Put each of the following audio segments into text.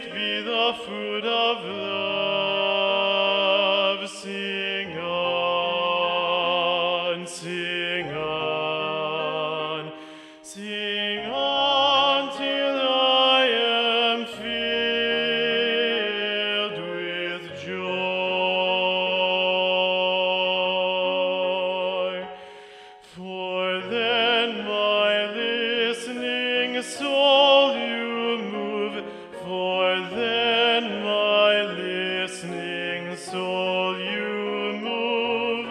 be the fruit of love. Sing on, sing on, sing on till I am filled with joy. For then my listening soul you move, for then my listening soul you move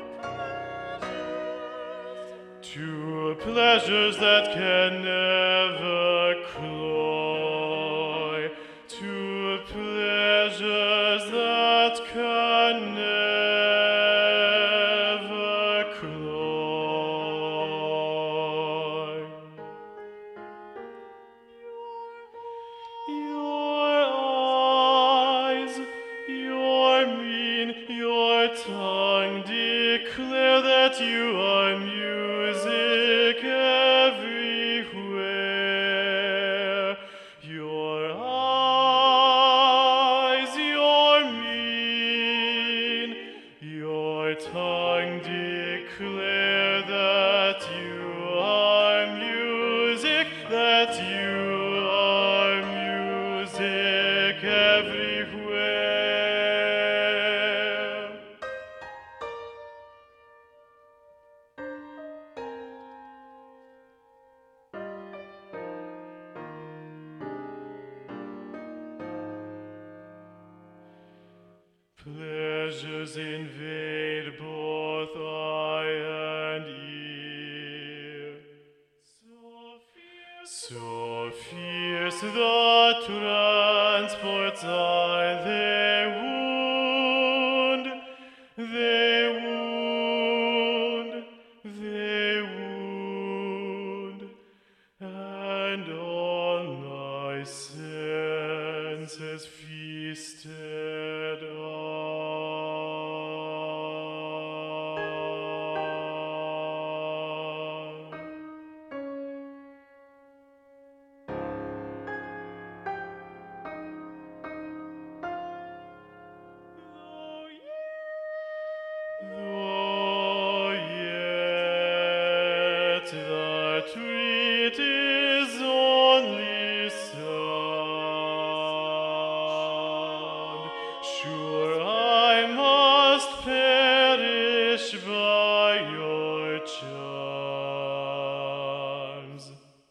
to pleasures that can never cloy, to pleasures that can never cloy. Your eyes, your mien, your tongue declare that you are music everywhere. Your eyes, your mien, your tongue declare that you are music, that you are music everywhere. Pleasures invade both eye and ear. So fierce the transports are, they wound, they wound, they wound, and all my senses feasted on. Though yet the treat is only sound, sure I must perish by your charms,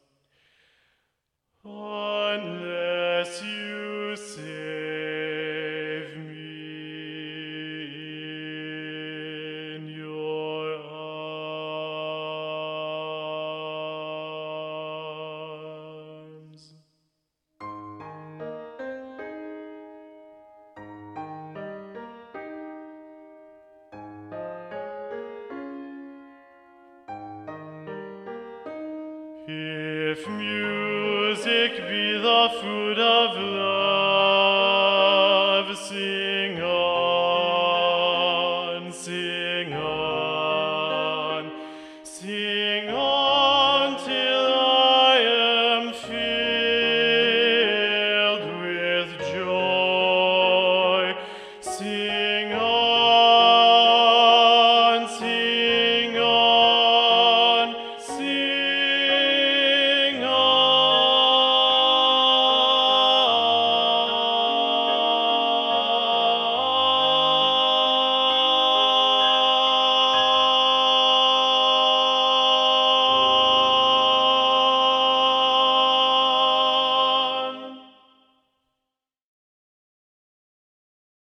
unless you save me in your arms. If music be